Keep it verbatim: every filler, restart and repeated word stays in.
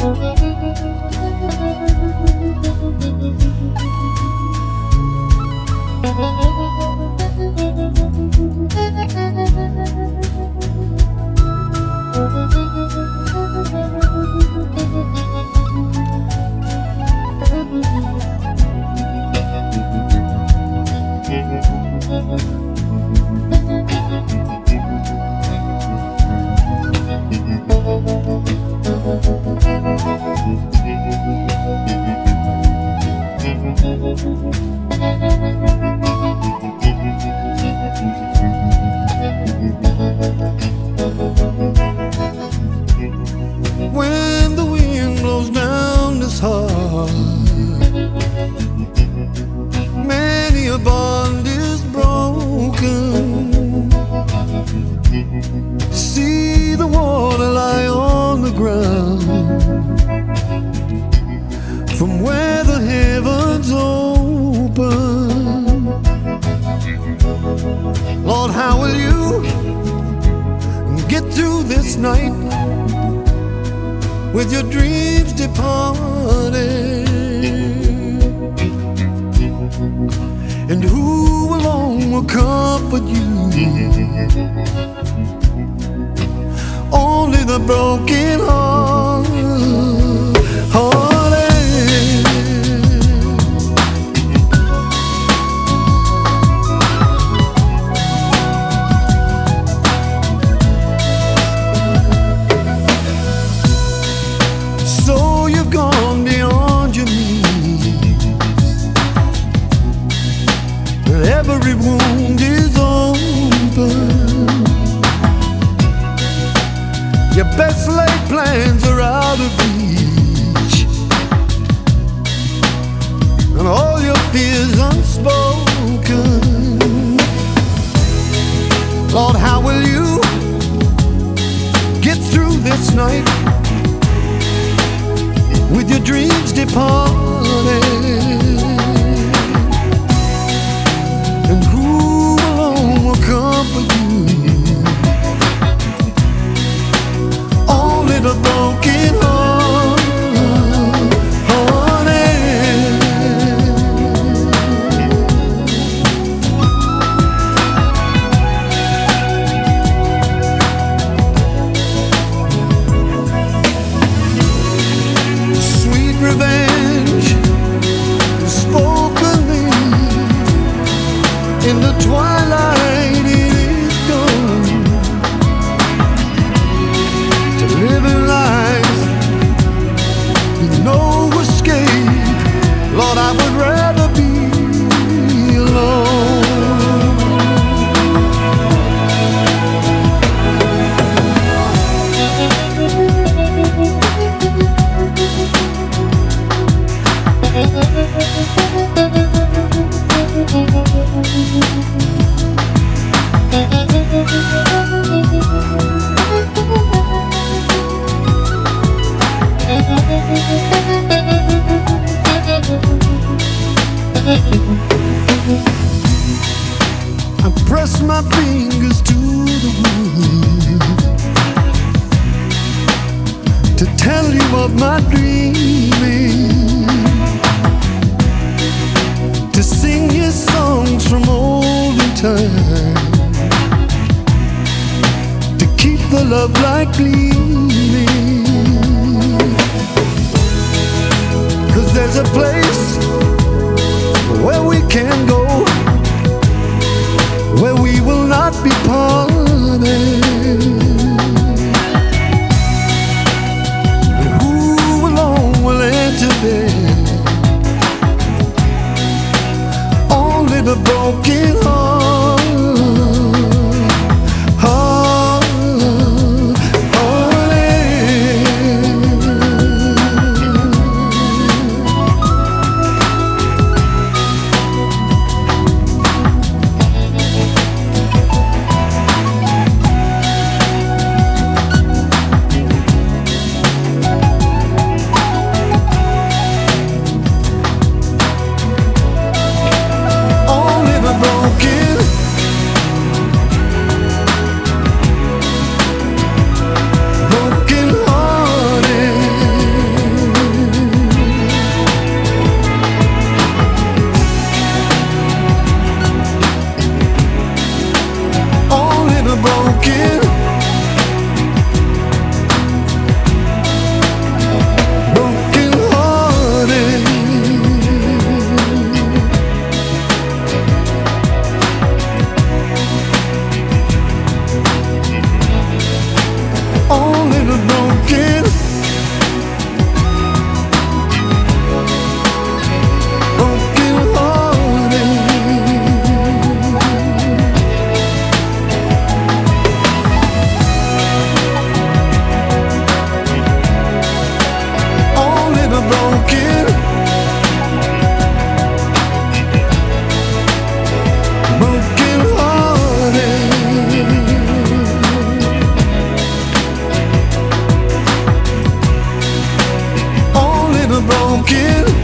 When the wind blows down this heart, many a bond is broken. See the water lie on the ground from where the heavens open. Lord, how will you get through this night with your dreams departed? And who alone will comfort you? Only the broken heart, hearted. So you've gone beyond your means. Every wound is open. Your best laid plans are out of reach, and all your fears unspoken. Lord, how will you get through this night with your dreams departed? And who alone will comfort you? Only the broken heart, hearted. Sweet revenge spoken in the twilight, it is gone. To living life with no escape, Lord, I would rather be alone. I press my fingers to the wood to tell you of my dreaming, to sing you songs from olden time, to keep the love light gleaming. 'Cause there's a place where we can go, where we will not be parted. And who alone will enter there? Only the broken heart, heart, hearted. walking